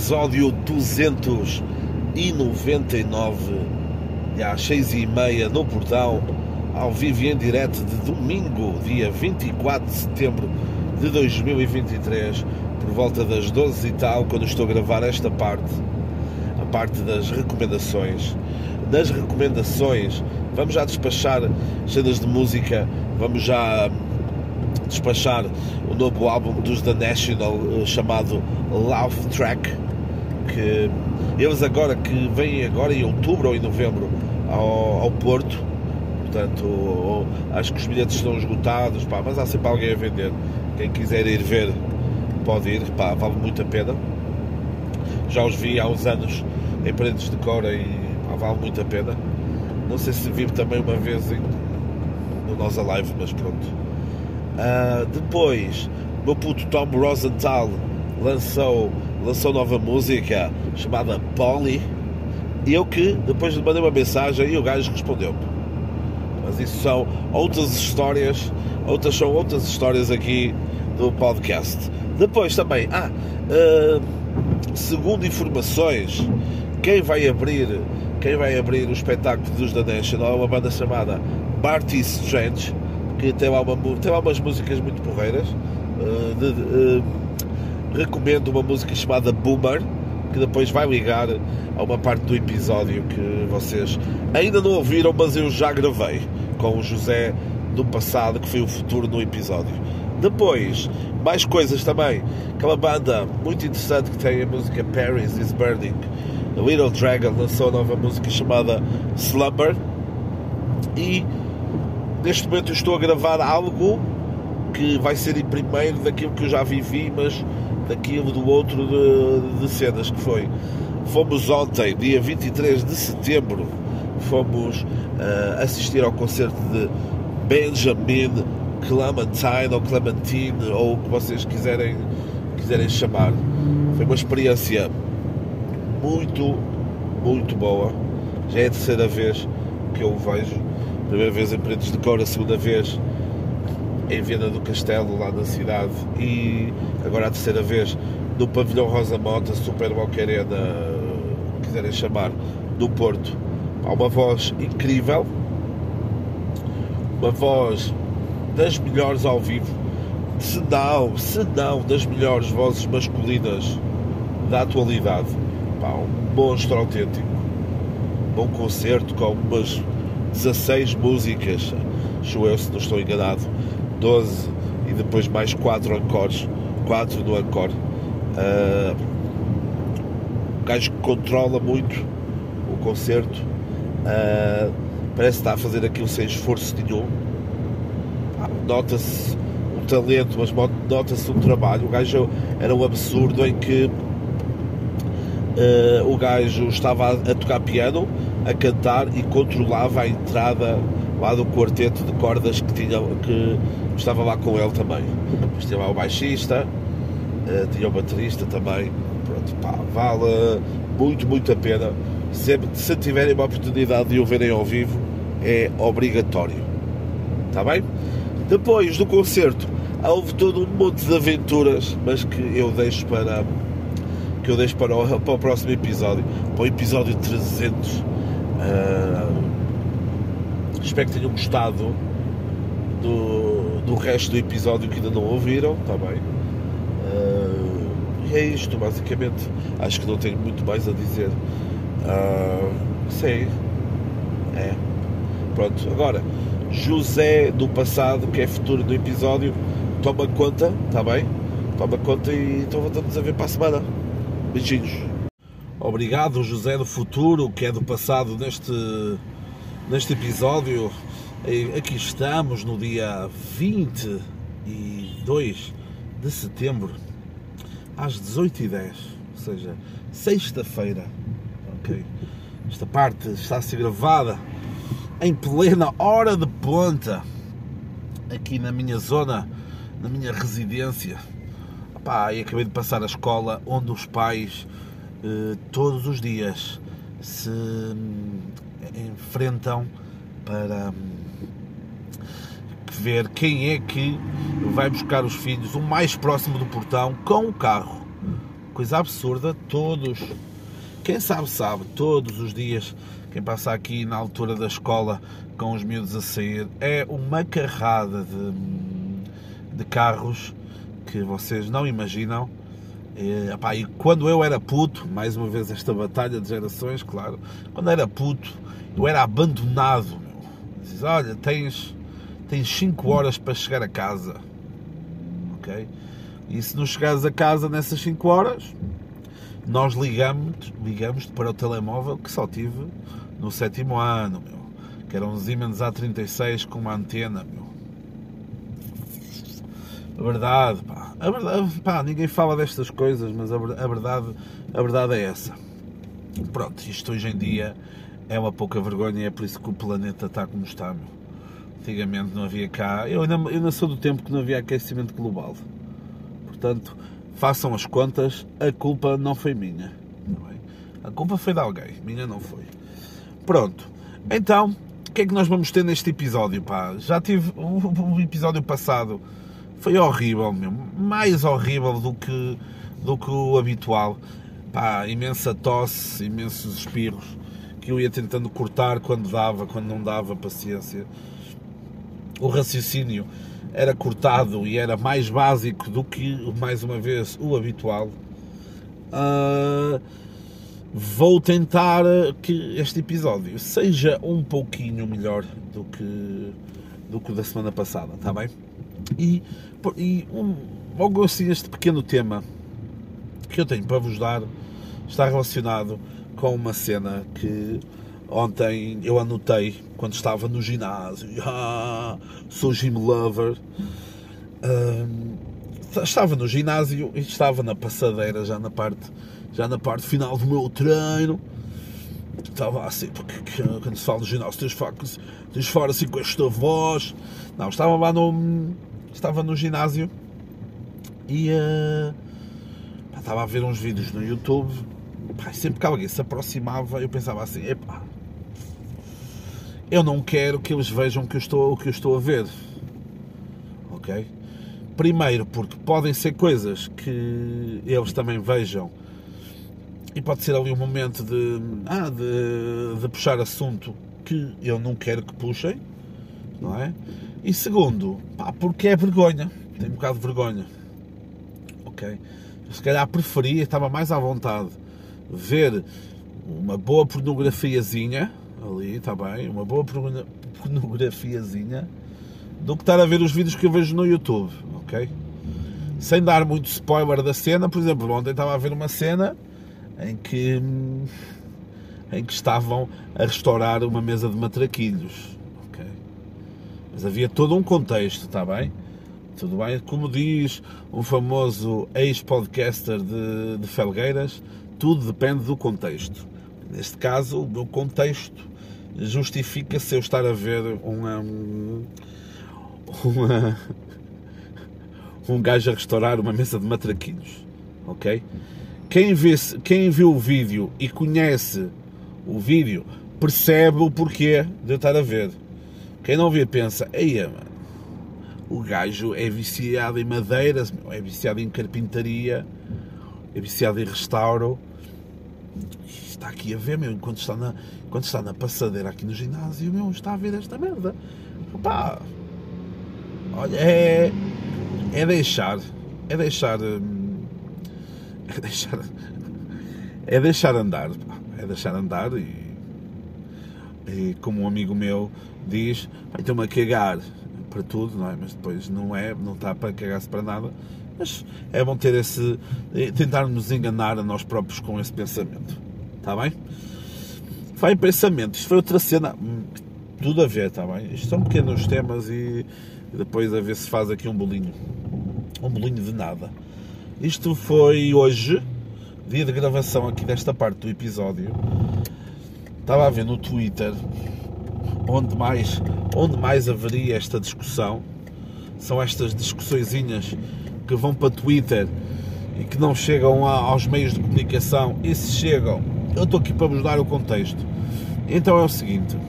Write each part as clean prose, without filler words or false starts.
episódio 299, e às 6h30 no portão, ao vivo e em direto, de domingo, dia 24 de setembro de 2023, por volta das 12 e tal, quando estou a gravar esta parte, a parte das recomendações. Das recomendações, vamos já despachar cenas de música, vamos já despachar o novo álbum dos The National, chamado Love Track, que eles agora, que vêm agora em outubro ou em novembro ao Porto. Portanto, acho que os bilhetes estão esgotados, pá, mas há sempre alguém a vender. Quem quiser ir ver pode ir, pá, vale muito a pena. Já os vi há uns anos em Paredes de Cora e pá, vale muito a pena. Não sei se vi também uma vez no nossa live, mas pronto. Depois, o meu puto Tom Rosenthal lançou nova música chamada Polly. E eu que depois lhe mandei uma mensagem e o gajo respondeu-me. Mas isso são outras histórias, são outras histórias aqui do podcast. Depois também, segundo informações, quem vai abrir o espetáculo dos The National é uma banda chamada Barty Strange, que tem lá umas músicas muito porreiras. Recomendo uma música chamada Boomer, que depois vai ligar a uma parte do episódio que vocês ainda não ouviram, mas eu já gravei com o José do passado, que foi o futuro no episódio. Depois, mais coisas também. Aquela banda muito interessante que tem a música Paris is Burning, a Little Dragon, lançou a nova música chamada Slumber. E neste momento eu estou a gravar algo que vai ser em primeiro daquilo que eu já vivi, mas daquilo do outro de cenas que foi. Fomos ontem, dia 23 de setembro, fomos assistir ao concerto de Benjamin Clementine, ou Clementine, ou o que vocês quiserem chamar. Foi uma experiência muito, muito boa. Já é a terceira vez que eu o vejo. Primeira vez em Paredes de Cora, a segunda vez em Viana do Castelo, lá na cidade, e agora a terceira vez no Pavilhão Rosa Mota, Super Boca Arena, quiserem chamar, do Porto. Há uma voz incrível, uma voz das melhores ao vivo, se não das melhores vozes masculinas da atualidade. Um monstro autêntico, bom concerto com umas 16 músicas, acho eu, se não estou enganado, 12, e depois mais 4 encores, 4 no encore. O gajo que controla muito o concerto, parece que está a fazer aquilo sem esforço nenhum. Nota-se o talento, mas nota-se o trabalho. O gajo era um absurdo em que o gajo estava a tocar piano, a cantar, e controlava a entrada lá do quarteto de cordas que estava lá com ele também. Depois tinha lá o baixista, tinha o baterista também. Pronto, pá, vale muito, muito a pena. Sempre, se tiverem uma oportunidade de o verem ao vivo, é obrigatório. Está bem? Depois do concerto, houve todo um monte de aventuras, mas que eu deixo para o próximo episódio, para o episódio 300. Espero que tenham gostado do resto do episódio que ainda não ouviram, está bem? E é isto, basicamente. Acho que não tenho muito mais a dizer. Sim. Pronto, agora, José do passado, que é futuro do episódio, toma conta, está bem? Toma conta, e então voltamos a ver para a semana. Beijinhos. Obrigado, José do futuro, que é do passado, neste episódio. Aqui estamos no dia 22 de setembro, às 18h10, ou seja, sexta-feira. Ok. Esta parte está a ser gravada em plena hora de ponta, aqui na minha zona, na minha residência. E acabei de passar a escola onde os pais todos os dias se enfrentam para ver quem é que vai buscar os filhos o mais próximo do portão com o carro. coisa absurda, quem sabe, todos os dias, quem passa aqui na altura da escola com os miúdos a sair, é uma carrada de carros que vocês não imaginam. E quando eu era puto, mais uma vez esta batalha de gerações, claro, quando era puto, eu era abandonado, meu. Diz, olha, tens 5 horas para chegar a casa, ok? E se não chegares a casa nessas 5 horas, nós ligamos para o telemóvel que só tive no 7º ano, meu, que era um Siemens A36 com uma antena, meu. A verdade, pá, ninguém fala destas coisas, mas a verdade é essa. Pronto, isto hoje em dia é uma pouca vergonha e é por isso que o planeta está como está, meu. Antigamente não havia cá, eu ainda sou do tempo que não havia aquecimento global. Portanto, façam as contas, a culpa não foi minha. A culpa foi de alguém, minha não foi. Pronto, então, o que é que nós vamos ter neste episódio, pá? Já tive o episódio passado. Foi horrível, mesmo, mais horrível do que o habitual. Pá, imensa tosse, imensos espirros, que eu ia tentando cortar quando não dava, paciência. O raciocínio era cortado e era mais básico do que, mais uma vez, o habitual. Vou tentar que este episódio seja um pouquinho melhor do que o da semana passada, está bem? Logo assim, este pequeno tema que eu tenho para vos dar está relacionado com uma cena que ontem eu anotei quando estava no ginásio. Sou gym lover. Estava no ginásio e estava na passadeira, já na parte final do meu treino. Estava assim, porque quando se fala de ginásio tens de falar assim com esta voz. Não, estava no ginásio e estava a ver uns vídeos no YouTube. Sempre que alguém se aproximava, eu pensava assim, eu não quero que eles vejam o que eu estou a ver, ok? Primeiro porque podem ser coisas que eles também vejam e pode ser ali um momento de puxar assunto que eu não quero que puxem, não é? E segundo, porque é vergonha, tenho um bocado de vergonha, ok? Se calhar preferia, estava mais à vontade ver uma boa pornografiazinha ali, está bem, uma boa pornografiazinha, do que estar a ver os vídeos que eu vejo no YouTube, ok? Sem dar muito spoiler da cena. Por exemplo, ontem estava a ver uma cena em que estavam a restaurar uma mesa de matraquilhos, ok? Mas havia todo um contexto, está bem? Tudo bem? Como diz um famoso ex-podcaster de Felgueiras, tudo depende do contexto. Neste caso, o meu contexto justifica-se eu estar a ver um gajo a restaurar uma mesa de matraquilhos, ok? Quem viu o vídeo e conhece o vídeo percebe o porquê de eu estar a ver. Quem não vê pensa, mano, o gajo é viciado em madeiras, é viciado em carpintaria, é viciado em restauro. Está aqui a ver, meu, enquanto está na passadeira aqui no ginásio, meu, está a ver esta merda. Opa, olha, é deixar andar, pá. É deixar andar e como um amigo meu diz, estou-me a cagar para tudo, não é? Mas depois não está para cagar-se para nada. Mas é bom tentar nos enganar a nós próprios com esse pensamento, está bem? Vai em pensamento, isto foi outra cena, tudo a ver, está bem? Isto são pequenos temas e depois a ver se faz aqui um bolinho de nada. Isto foi hoje, dia de gravação aqui desta parte do episódio. Estava a ver no Twitter onde mais haveria esta discussão. São estas discussõezinhas que vão para Twitter e que não chegam aos meios de comunicação, e se chegam, eu estou aqui para vos dar o contexto. Então é o seguinte,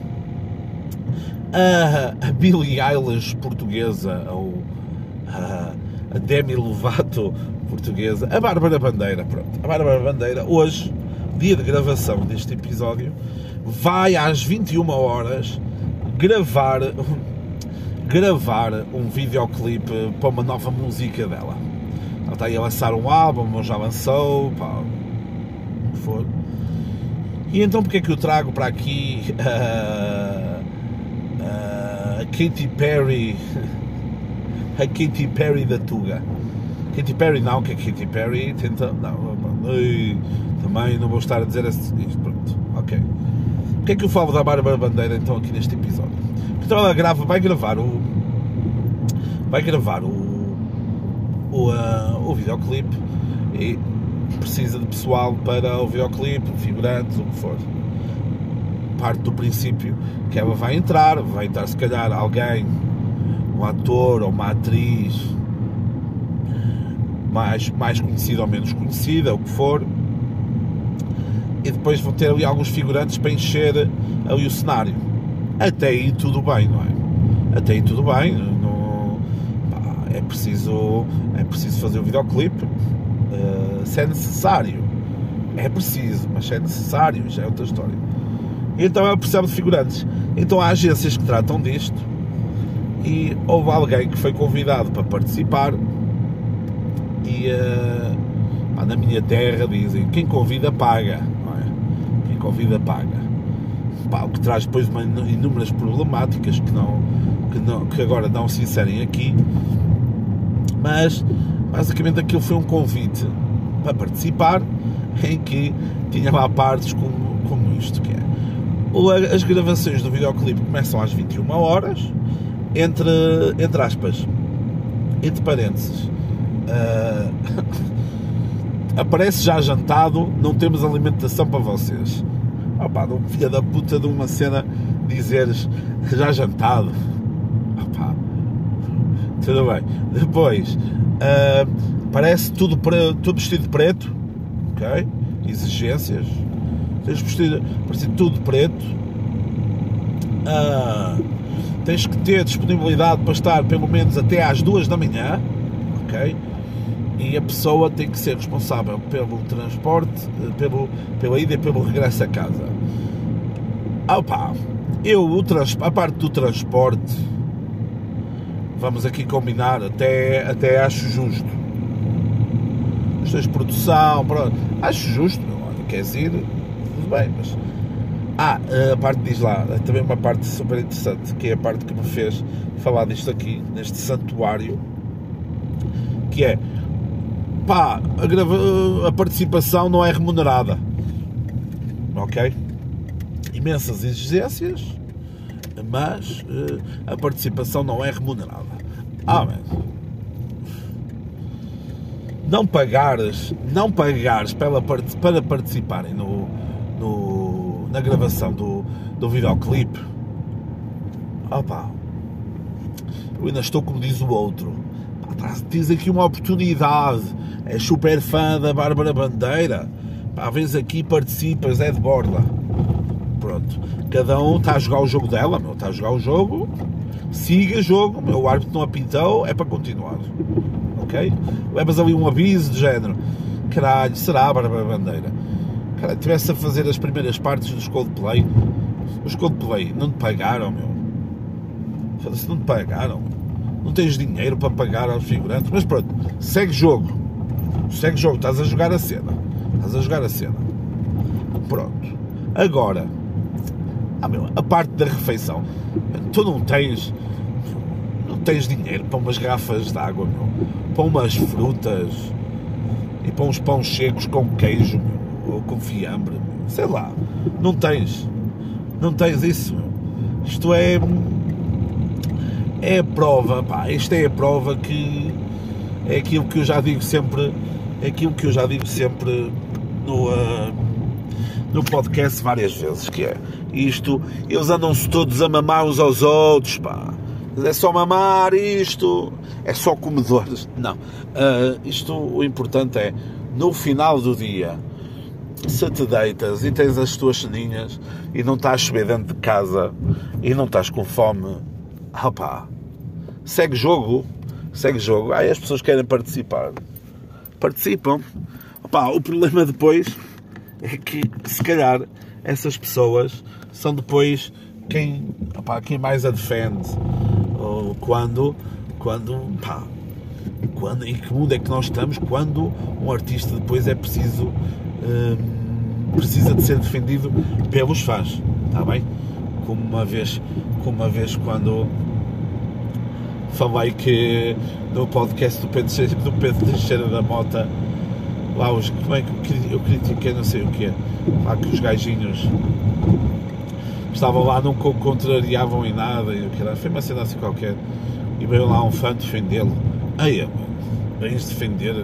a Billie Eilish portuguesa, ou a Demi Lovato portuguesa, a Bárbara Bandeira. Pronto, a Bárbara Bandeira, hoje, dia de gravação deste episódio, vai às 21 horas gravar um videoclipe para uma nova música dela. Ela está aí a lançar um álbum, ou já lançou, pá, o que for. E então porque é que eu trago para aqui a Katy Perry, a Katy Perry da Tuga? Katy Perry não, que a Katy Perry tenta... Não, também não vou estar a dizer isto, pronto, ok. O que é que eu falo da Bárbara Bandeira então aqui neste episódio? Então ela vai gravar o videoclipe e precisa de pessoal para o videoclipe, figurantes, o que for. Parte do princípio que ela vai entrar se calhar alguém, um ator ou uma atriz mais conhecida ou menos conhecida, o que for, e depois vão ter ali alguns figurantes para encher ali o cenário. Até aí tudo bem, não é? Até aí tudo bem, é preciso fazer o videoclipe, se é necessário, mas se é necessário, já é outra história. Então ela percebe de figurantes. Então há agências que tratam disto e houve alguém que foi convidado para participar e na minha terra dizem, quem convida paga, não é? Quem convida paga. O que traz depois inúmeras problemáticas que agora não se inserem aqui, mas basicamente aquilo foi um convite para participar, em que tinha lá partes como isto que é. As gravações do videoclipe começam às 21 horas, entre aspas, entre parênteses, aparece já jantado, não temos alimentação para vocês. Não, filha da puta de uma cena dizeres já jantado. Tudo bem. Depois parece tudo vestido de preto, ok? Exigências. Tens vestido tudo de preto. Tens que ter disponibilidade para estar pelo menos até às 2 da manhã, ok? E a pessoa tem que ser responsável pelo transporte, pela ida e pelo regresso a casa. A parte do transporte, vamos aqui combinar, até acho justo. Questões de produção, pronto, acho justo, queres ir, tudo bem, mas... a parte diz lá, também uma parte super interessante, que é a parte que me fez falar disto aqui, neste santuário, que é, a participação não é remunerada, ok? Imensas exigências, mas a participação não é remunerada. Mas não pagares para participarem na gravação do videoclipe, eu ainda estou como diz o outro, tens aqui uma oportunidade, és super fã da Bárbara Bandeira, vens aqui, participas, é de borda. Pronto, cada um está a jogar o jogo dela, está a jogar o jogo, siga o jogo, o árbitro não apitou, é para continuar, ok? Levas ali um aviso de género, caralho, será a Bárbara Bandeira? Caralho, estivesse a fazer as primeiras partes dos Coldplay, os Coldplay não te pagaram, não te pagaram, não tens dinheiro para pagar aos figurantes, mas pronto, segue jogo, estás a jogar a cena, pronto. Agora, a parte da refeição, tu não tens dinheiro para umas garrafas de água, para umas frutas e para uns pães secos com queijo, ou com fiambre, sei lá, não tens isso, isto é a prova, isto é a prova que é aquilo que eu já digo sempre, no podcast várias vezes, que é isto, eles andam-se todos a mamar uns aos outros, é só mamar isto, é só comedores, não, isto, o importante é, no final do dia, se te deitas e tens as tuas ceninhas e não estás a chover dentro de casa e não estás com fome, segue jogo, as pessoas querem participar, participam. Opa, o problema depois é que, se calhar, essas pessoas são depois quem mais a defende. Ou quando, em que mundo é que nós estamos quando um artista depois é precisa de ser defendido pelos fãs, está bem? Como uma vez quando falei que no podcast do Pedro Teixeira da Mota, lá como é que eu critiquei, não sei o que é, lá que os gajinhos estavam lá, não contrariavam em nada, e foi uma cena assim qualquer, e veio lá um fã defendê-lo. Vens defender.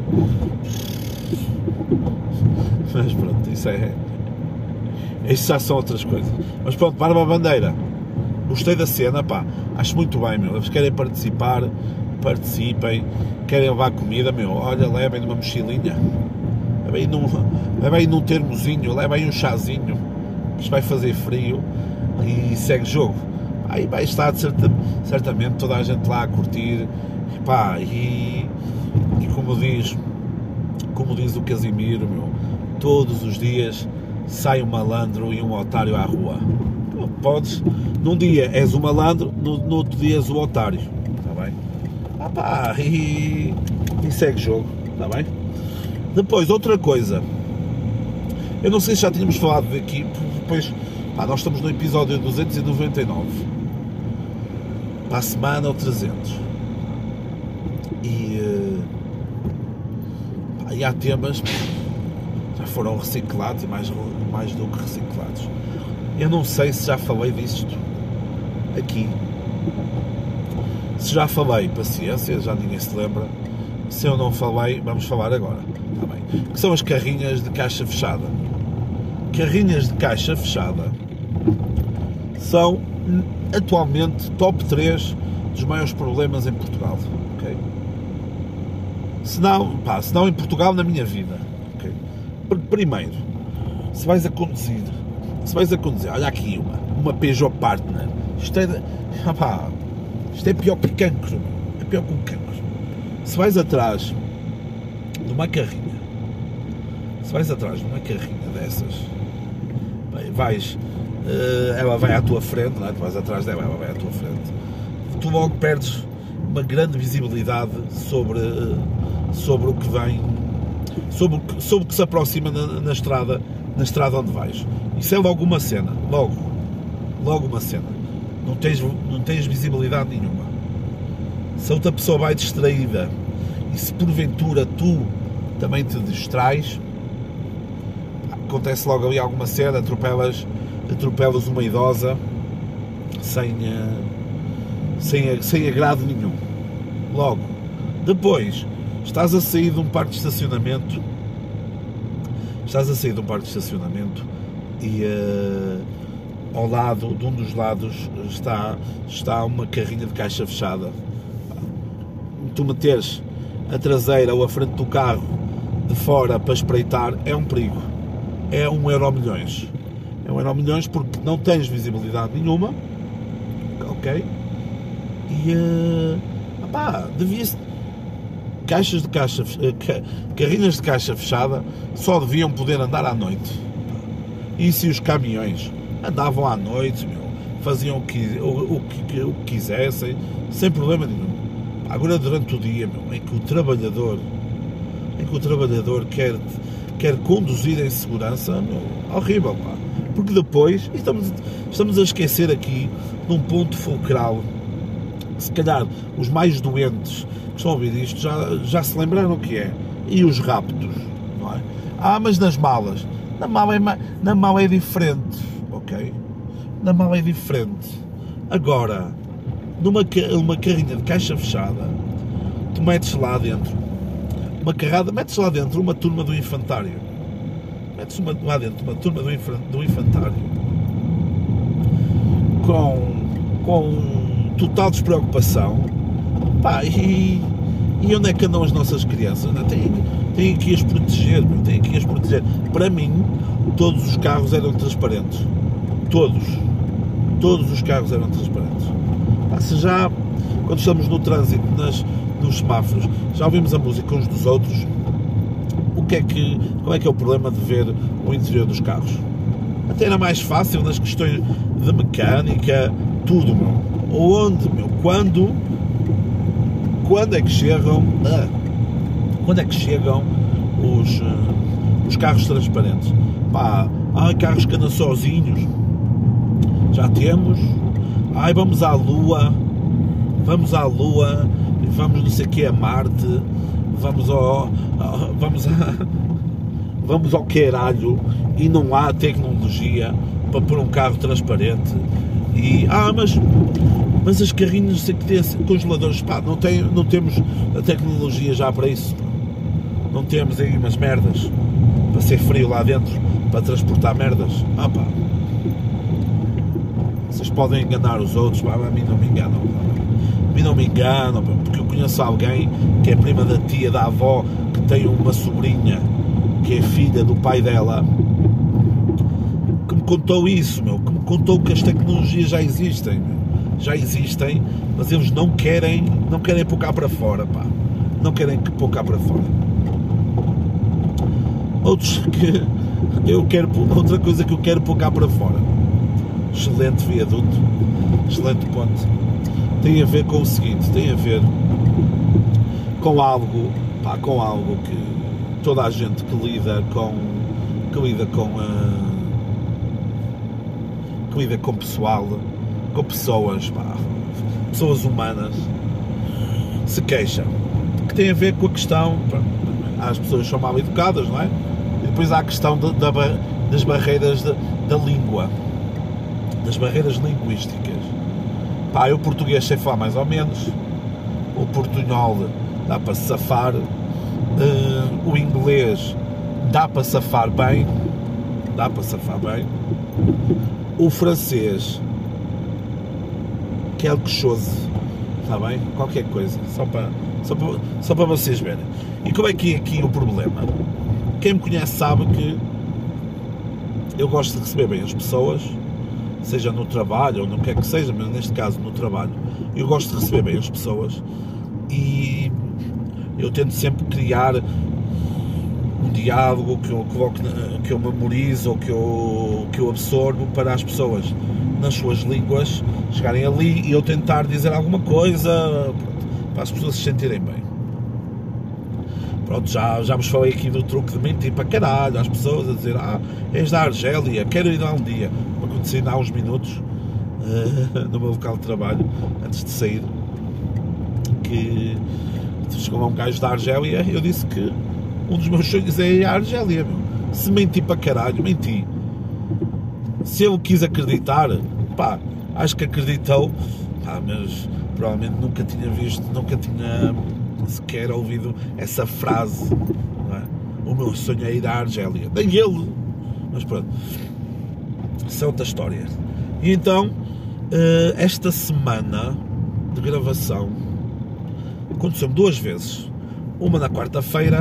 Mas pronto, isso já são outras coisas. Mas pronto, Barba Bandeira, gostei da cena, pá, acho muito bem, meu. Eles querem participar, participem, querem levar comida, meu, olha, levem numa mochilinha, levem num termozinho, levem um chazinho, que isto vai fazer frio, e segue jogo. Aí vai estar certamente toda a gente lá a curtir, pá, e como diz o Casimiro, meu, todos os dias sai um malandro e um otário à rua. Podes, num dia és o malandro, no outro dia és o otário, está bem? E segue jogo, está bem? Depois, outra coisa, eu não sei se já tínhamos falado daqui, depois, nós estamos no episódio 299, para a semana ou 300, e há temas que já foram reciclados, e mais do que reciclados. Eu não sei se já falei disto aqui. Se já falei, paciência, já ninguém se lembra. Se eu não falei, vamos falar agora. Tá bem. Que são as carrinhas de caixa fechada. Carrinhas de caixa fechada são atualmente top 3 dos maiores problemas em Portugal. Okay? Se não em Portugal, na minha vida. Okay? Porque primeiro, se vais a conduzir, olha aqui uma Peugeot Partner, isto é pior que cancro, é pior que um cancro. Se vais atrás de uma carrinha dessas, ela vai à tua frente, não é? Tu vais atrás dela, ela vai à tua frente, tu logo perdes uma grande visibilidade sobre o que vem, sobre o que se aproxima na estrada onde vais. Isso é logo uma cena, logo uma cena. Não tens visibilidade nenhuma. Se a outra pessoa vai distraída e se porventura tu também te distrais, acontece logo ali alguma cena, atropelas uma idosa sem agrado nenhum. Logo. Depois, estás a sair de um parque de estacionamento e ao lado, de um dos lados, está uma carrinha de caixa fechada. Tu meteres a traseira ou a frente do carro de fora para espreitar é um perigo. É €1 milhões porque não tens visibilidade nenhuma, ok? E devia-se, carrinhas de caixa fechada só deviam poder andar à noite. E se os caminhões andavam à noite, meu, faziam o que quisessem, sem problema nenhum. Agora durante o dia, meu, em que o trabalhador quer conduzir em segurança, meu, horrível, pá. Porque depois estamos a esquecer aqui de um ponto fulcral. Se calhar os mais doentes que estão a ouvir isto já se lembraram o que é. E os raptos, não é? Mas nas malas. Na mala é diferente, ok? Na mala é diferente. Agora, numa carrinha de caixa fechada, tu metes lá dentro uma turma do infantário. Metes lá dentro uma turma do infantário com total despreocupação. E onde é que andam as nossas crianças? Tem que as proteger, Para mim, todos os carros eram transparentes. Todos os carros eram transparentes. Se já, quando estamos no trânsito, nos semáforos, já ouvimos a música uns dos outros, qual é que é o problema de ver o interior dos carros? Até era mais fácil nas questões de mecânica, tudo, meu. Onde, meu? Quando é que chegam os carros transparentes? Pá, carros que andam sozinhos, já temos. Vamos à Lua, vamos não sei o que, a Marte, vamos ao caralho, e não há tecnologia para pôr um carro transparente. E mas as carrinhas, não sei o que, tem congeladores, pá, não temos a tecnologia já para isso. Não temos aí umas merdas para ser frio lá dentro, para transportar merdas. Pá, vocês podem enganar os outros, pá, a mim não me enganam. A mim não me enganam, porque eu conheço alguém que é prima da tia, da avó, que tem uma sobrinha que é filha do pai dela, que me contou isso, meu, que me contou que as tecnologias já existem, mas eles não querem pôr cá para fora, pá. Não querem pôr cá para fora. Outros que outra coisa que eu quero pôr cá para fora. Excelente viaduto, excelente ponte. Tem a ver com o seguinte, tem a ver com algo que toda a gente que lida com pessoal, com pessoas humanas, se queixam. Que tem a ver com a questão, as pessoas são mal educadas, não é? E depois há a questão das barreiras da língua, das barreiras linguísticas. Pá, eu português sei falar mais ou menos, o portunhol dá para safar, o inglês dá para safar bem, o francês, quelque chose, está bem? Qualquer coisa, só para vocês verem. E como é que é aqui o problema? Quem me conhece sabe que eu gosto de receber bem as pessoas, seja no trabalho ou no que é que seja, mas neste caso no trabalho, eu gosto de receber bem as pessoas e eu tento sempre criar um diálogo que eu memorizo ou que eu absorvo para as pessoas nas suas línguas chegarem ali e eu tentar dizer alguma coisa, pronto, para as pessoas se sentirem bem. Pronto, já vos falei aqui do truque de mentir para caralho às pessoas, a dizer, és da Argélia, quero ir lá um dia. Aconteceu há uns minutos no meu local de trabalho, antes de sair, que chegou lá um gajo da Argélia. Eu disse que um dos meus sonhos é ir à Argélia, meu. Se menti para caralho, menti. Se ele quis acreditar, pá, acho que acreditou, pá, mas provavelmente nunca tinha sequer ouvido essa frase, não é? O meu sonho é ir à Argélia, nem ele, mas pronto, isso é outra história. E então, esta semana de gravação aconteceu-me 2 vezes, uma na quarta-feira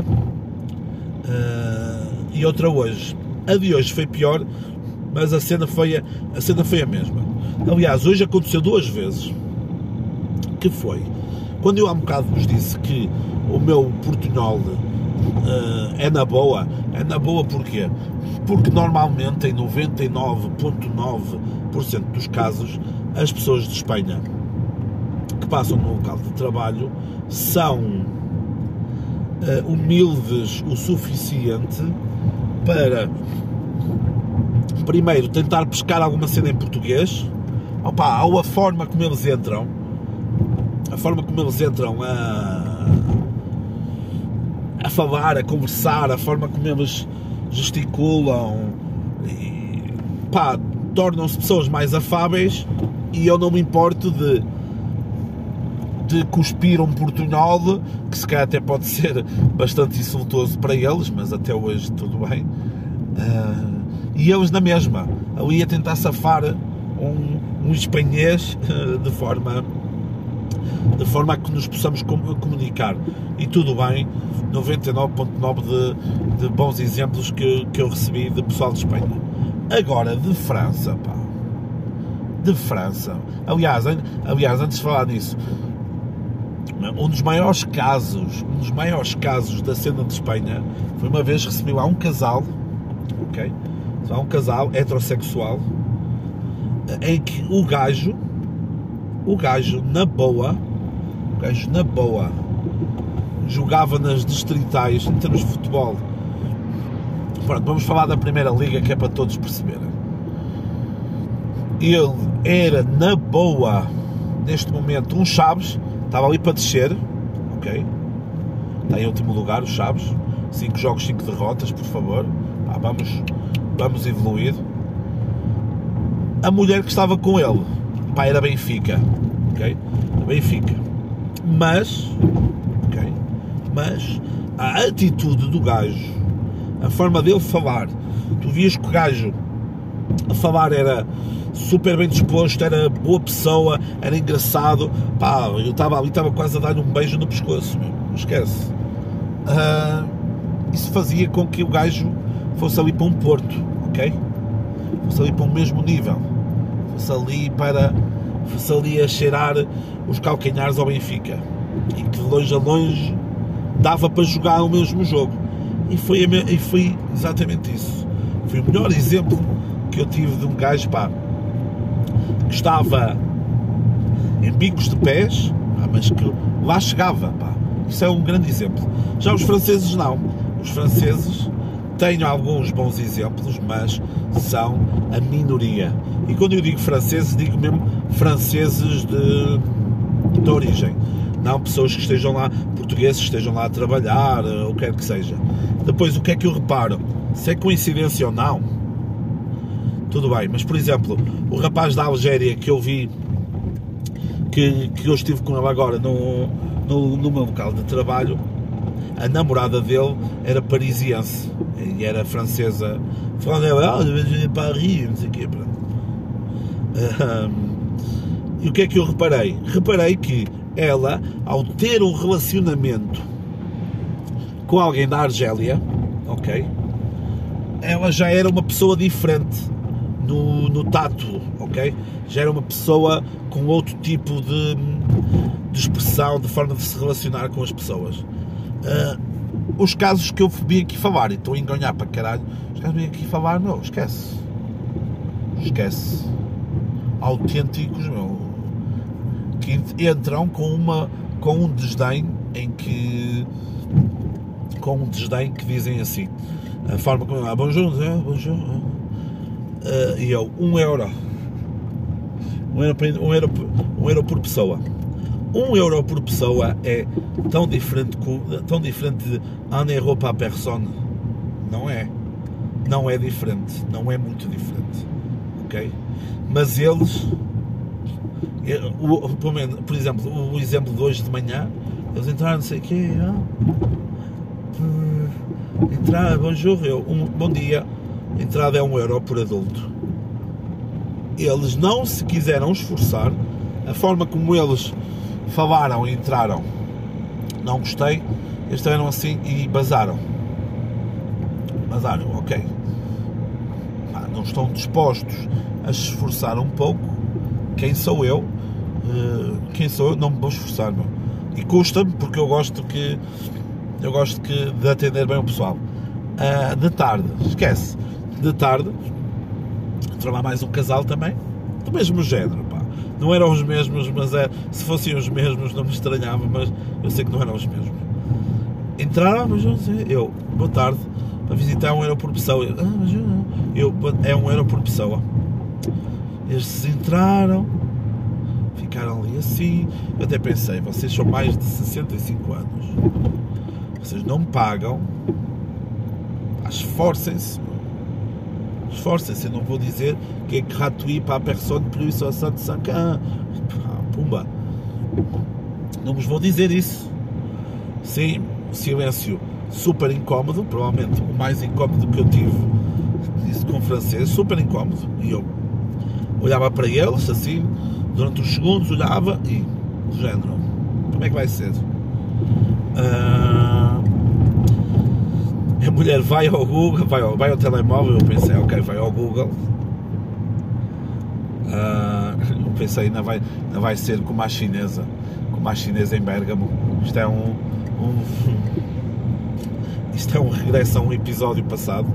e outra hoje. A de hoje foi pior, mas a cena foi a mesma. Aliás, hoje aconteceu 2 vezes, que foi quando eu há um bocado vos disse que o meu portunhol é na boa porquê? Porque normalmente em 99,9% dos casos as pessoas de Espanha que passam no local de trabalho são humildes o suficiente para primeiro tentar pescar alguma cena em português, ou a forma como eles entram a falar, a conversar, a forma como eles gesticulam, e, pá, tornam-se pessoas mais afáveis, e eu não me importo de cuspir um portunhol, que se calhar até pode ser bastante insultuoso para eles, mas até hoje tudo bem, e eles na mesma, ali a tentar safar um espanhês de forma a que nos possamos comunicar, e tudo bem, 99,9% de bons exemplos que eu recebi de pessoal de Espanha. Agora, de França, pá, aliás, antes de falar nisso, Um dos maiores casos da cena de Espanha foi uma vez que recebi lá um casal, ok? Só um casal heterossexual, em que o gajo na boa, jogava nas distritais em termos de futebol. Pronto, vamos falar da Primeira Liga, que é para todos perceberem. Ele era na boa, neste momento, um Chaves, estava ali para descer, ok? Está em último lugar o Chaves, 5 jogos, 5 derrotas, por favor. Vamos evoluir. A mulher que estava com ele, era Benfica, ok? Benfica. Mas a atitude do gajo, a forma dele falar, tu vias que o gajo a falar era super bem disposto, era boa pessoa, era engraçado, pá, eu estava ali, estava quase a dar-lhe um beijo no pescoço, meu, não esquece. Isso fazia com que o gajo fosse ali para um Porto, ok? Fosse ali para o mesmo nível, fosse ali a cheirar os calcanhares ao Benfica, e que de longe a longe dava para jogar o mesmo jogo. E foi exatamente isso. Foi o melhor exemplo que eu tive de um gajo, pá, que estava em bicos de pés, mas que lá chegava, pá. Isso é um grande exemplo. Já os franceses não. Os franceses têm alguns bons exemplos, mas são a minoria. E quando eu digo franceses, digo mesmo franceses de origem. Não pessoas que estejam lá, portugueses que estejam lá a trabalhar, ou o que quer que seja. Depois, o que é que eu reparo? Se é coincidência ou não, tudo bem. Mas, por exemplo, o rapaz da Algéria que eu vi, que eu estive com ele agora no meu local de trabalho, a namorada dele era parisiense e era francesa. Falando ela, Paris, não sei o quê. E o que é que eu reparei? Reparei que ela, ao ter um relacionamento com alguém da Argélia, ok? Ela já era uma pessoa diferente no tato, ok? Já era uma pessoa com outro tipo de expressão, de forma de se relacionar com as pessoas. Os casos que eu vim aqui falar, e estou a enganhar para caralho, os casos que vim aqui falar, meu, esquece. Autênticos, meu, que entram com um desdém que dizem assim, a forma como bonjour, e eu, 1 euro por pessoa. 1 euro por pessoa é tão diferente de 1 euro par personne. Não é diferente, não é muito diferente, ok? Mas eles, por exemplo, o exemplo de hoje de manhã, eles entraram, não sei o quê, entrada, bonjour, bom dia, a entrada é 1 euro por adulto. Eles não se quiseram esforçar, a forma como eles falaram e entraram, não gostei, eles estiveram assim e bazaram, ok. Não estão dispostos a se esforçar um pouco. Quem sou eu? Não me vou esforçar, meu. E custa-me, porque eu gosto de atender bem o pessoal. De tarde, esquece, de tarde entrou lá mais um casal também, do mesmo género, pá. Não eram os mesmos, mas se fossem os mesmos não me estranhava, mas eu sei que não eram os mesmos. Entraram, mas eu, boa tarde, para visitar 1 euro por pessoa. É 1 euro por pessoa. Eles entraram, ficaram ali assim. Eu até pensei, vocês são mais de 65 anos, vocês não me pagam, esforcem-se, eu não vou dizer que é gratuito para a pessoa de plus 65 ans. Pumba, não vos vou dizer isso. Sim, silêncio super incómodo, provavelmente o mais incómodo que eu tive, disse com francês, super incómodo. E eu olhava para eles assim, durante uns segundos, olhava e, do género, como é que vai ser? A mulher vai ao Google, vai ao telemóvel, eu pensei, ok, vai ao Google. Eu pensei, ainda vai ser como a chinesa, como a chinesa em Bérgamo. Isto é isto é um regresso a um episódio passado.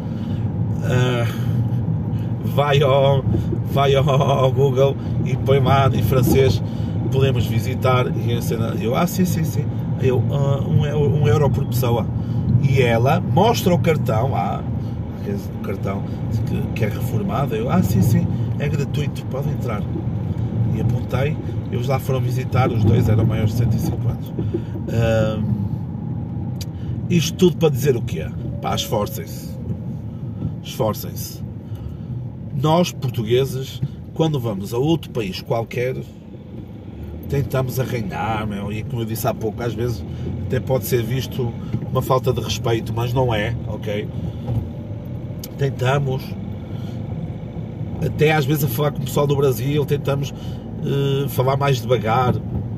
Vai ao Google e põe lá em francês, podemos visitar, e ensina, eu, sim, eu, 1 euro por pessoa, e ela mostra o cartão, o cartão que é reformado, eu, sim, é gratuito, pode entrar, e apontei, eles lá foram visitar, os dois eram maiores de 105 anos. Isto tudo para dizer o quê? Pá, esforcem-se. Nós, portugueses, quando vamos a outro país qualquer, tentamos arranhar, e como eu disse há pouco, às vezes até pode ser visto uma falta de respeito, mas não é, ok? Tentamos, até às vezes a falar com o pessoal do Brasil, tentamos falar mais devagar,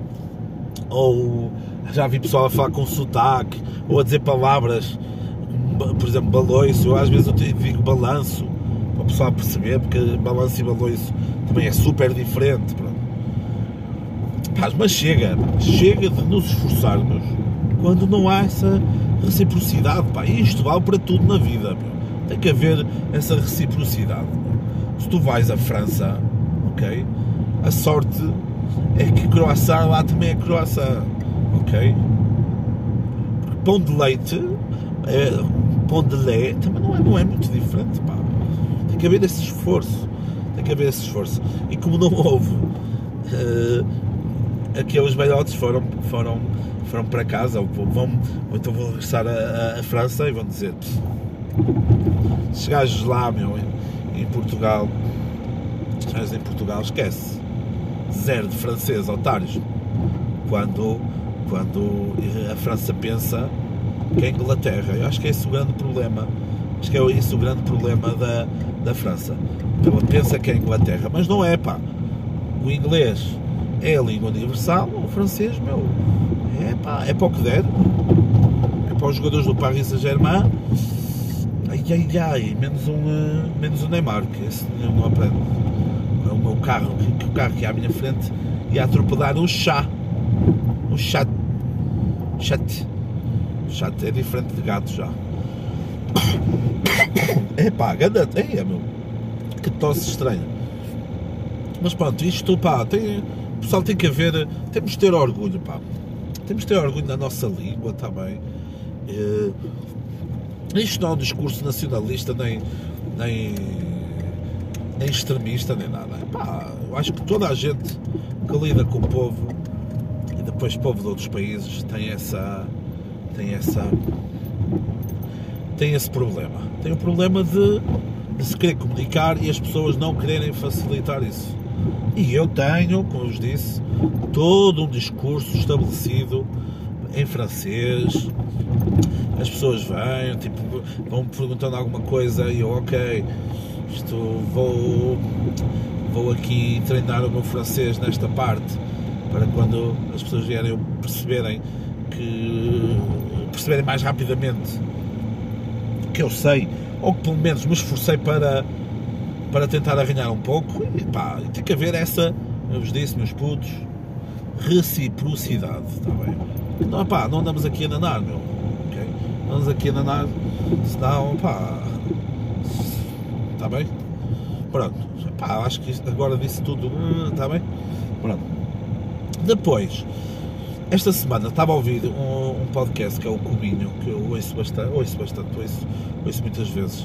ou já vi pessoal a falar com sotaque, ou a dizer palavras, por exemplo, baloiço, às vezes eu digo balanço, para o pessoal perceber, porque balanço e baloiço também é super diferente, pronto. Mas chega de nos esforçarmos quando não há essa reciprocidade, pá. Isto vale para tudo na vida, meu. Tem que haver essa reciprocidade, meu. Se tu vais à França, ok, a sorte é que croissant lá também é croissant, ok? Porque pão de leite, pão de lait também não é muito diferente, pá. Tem que haver esse esforço, e como não houve, aqueles velhotes foram para casa, ou então vão regressar a França e vão dizer, se gajos lá, meu, em Portugal, esquece, zero de francês, otários, quando a França pensa que é a Inglaterra. Eu acho que é esse o grande problema, da França. Ela pensa que é a Inglaterra, mas não é, pá. O inglês é a língua universal, o francês, meu, é para o que der, é para os jogadores do Paris Saint-Germain, menos o Neymar, que esse não aprende. O meu carro, o carro que é à minha frente ia atropelar o chat é diferente de gato já. Meu, que tosse estranha. Mas pronto, isto, pá, o pessoal tem que haver, temos de ter orgulho, pá. Temos de ter orgulho na nossa língua também. Isto não é um discurso nacionalista, nem extremista, nem nada. Pá, eu acho que toda a gente que lida com o povo, e depois o povo de outros países, tem esse problema. Tem o problema de se querer comunicar e as pessoas não quererem facilitar isso. E eu tenho, como eu vos disse, todo um discurso estabelecido em francês. As pessoas vêm, vão me perguntando alguma coisa e eu, ok, vou aqui treinar o meu francês nesta parte, para quando as pessoas vierem perceberem mais rapidamente que eu sei, ou que pelo menos me esforcei para tentar arranhar um pouco. E pá, tem que haver essa, eu vos disse, meus putos, reciprocidade, está bem? Não, pá, não andamos aqui a nanar, meu, ok? Não andamos aqui a nanar, senão, pá, está bem? Pronto, pá, acho que agora disse tudo, está bem? Pronto. Depois, esta semana estava a ouvir um podcast que é o Cubinho, que eu ouço muitas vezes,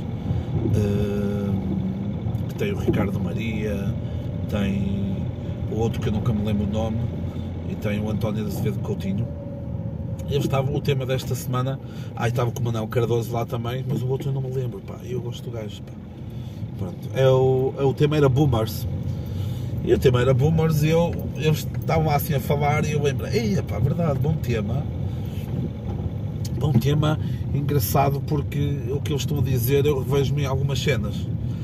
que tem o Ricardo Maria, tem o outro que eu nunca me lembro o nome, e tem o António de Azevedo Coutinho. Eles estavam, o tema desta semana, estava com o Manuel Cardoso lá também, mas o outro eu não me lembro, pá, eu gosto do gajo, pá. Pronto, o tema era Boomers. E o tema era Boomers e eles estavam lá assim a falar e eu lembrei, pá, verdade, bom tema, engraçado, porque o que eles estão a dizer eu revejo-me em algumas cenas.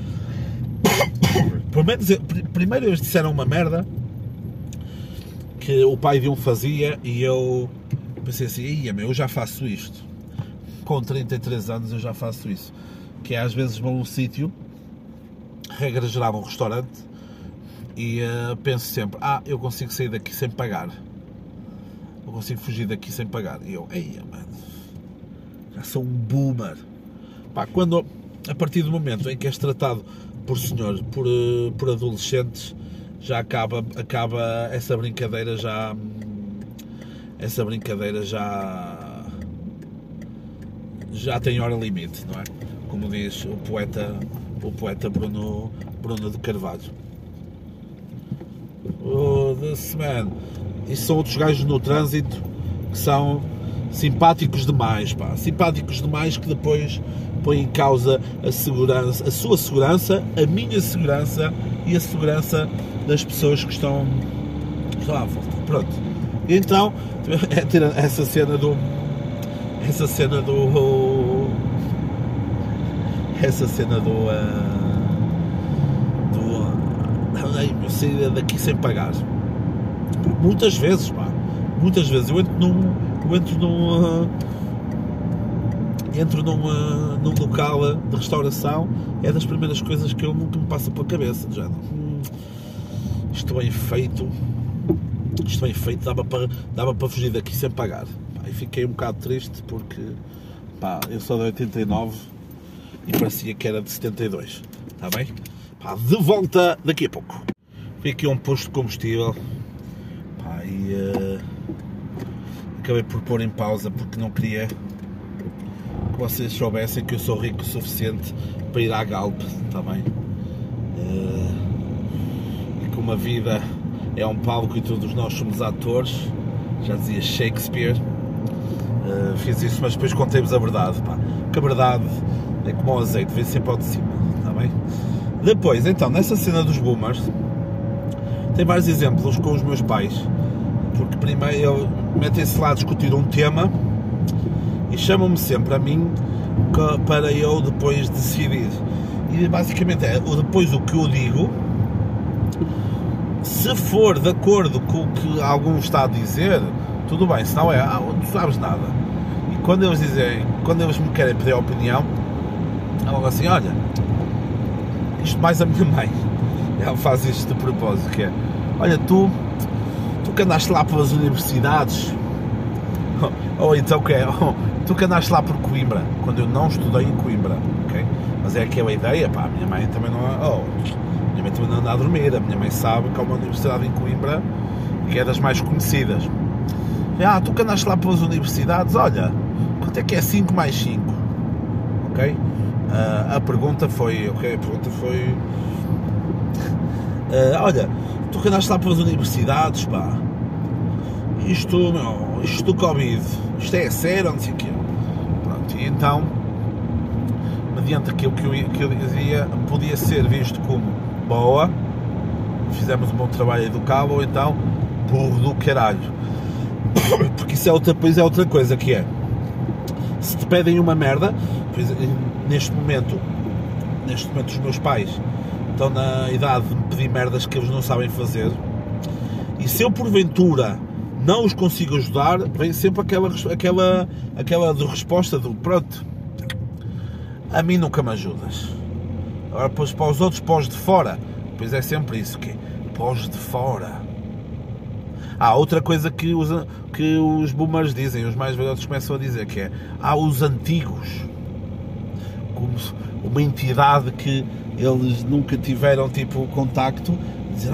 Primeiro eles disseram uma merda que o pai de um fazia e eu pensei assim, eu já faço isto. Com 33 anos eu já faço isso. Que é, às vezes vou a um sítio, regra geral um restaurante, e penso sempre, eu consigo sair daqui sem pagar. não consigo fugir daqui sem pagar. E eu, eia, mano, já sou um boomer. Pá, quando, a partir do momento em que és tratado por senhores, por adolescentes, já acaba essa brincadeira já tem hora limite, não é? Como diz o poeta Bruno de Carvalho. Oh, this man. Isso são outros gajos no trânsito que são simpáticos demais, pá. Simpáticos demais, que depois põem em causa a sua segurança, a minha segurança e a segurança das pessoas que estão à volta. Pronto. E então, é ter essa cena do sair daqui sem pagar. Muitas vezes, pá. Muitas vezes. Eu entro num local de restauração, é das primeiras coisas que nunca me passa pela cabeça. Já isto bem feito, dava para fugir daqui sem pagar. E fiquei um bocado triste porque, pá, eu sou de 89 e parecia que era de 72. Está bem? Pá, de volta daqui a pouco. Fui aqui a um posto de combustível, pá, e acabei por pôr em pausa porque não queria que vocês soubessem que eu sou rico o suficiente para ir à Galp, está bem? E como a vida é um palco e todos nós somos atores, já dizia Shakespeare, fiz isso, mas depois contei-vos a verdade, pá, que a verdade é como o azeite, vem sempre ao de cima, está bem? Depois, então, nessa cena dos boomers, tem vários exemplos com os meus pais, porque primeiro metem-se lá a discutir um tema e chamam-me sempre a mim para eu depois decidir. E basicamente é depois o que eu digo, se for de acordo com o que algum está a dizer, tudo bem, se não é, não sabes nada. E quando eles me querem pedir a opinião, é logo assim, olha, isto mais a minha mãe, ela faz isto de propósito, que é, olha, tu que andaste lá pelas universidades, ou então que é, tu que andaste lá por Coimbra, quando eu não estudei em Coimbra, ok? Mas é aquela ideia, pá, a minha mãe também não minha mãe também não anda a dormir, a minha mãe sabe que há uma universidade em Coimbra que é das mais conhecidas. Tu que andaste lá pelas universidades, olha, quanto é que é 5 mais 5? Ok? A pergunta foi, olha, tu que andaste lá pelas universidades, pá, isto do Covid, isto é sério, não sei o quê. Pronto, e então, mediante aquilo que eu dizia, podia ser visto como boa, fizemos um bom trabalho educável, ou então, burro do caralho. Porque isso é outra coisa, que é, se te pedem uma merda, pois, neste momento os meus pais estão na idade de me pedir merdas que eles não sabem fazer, e se eu porventura não os consigo ajudar, vem sempre aquela de resposta do pronto, a mim nunca me ajudas. Agora, pois, para os outros, para os de fora, pois é sempre isso, que é, para os de fora. Outra coisa que os boomers dizem, os mais velhotes começam a dizer, que é, os antigos, como uma entidade que eles nunca tiveram tipo contacto, dizer,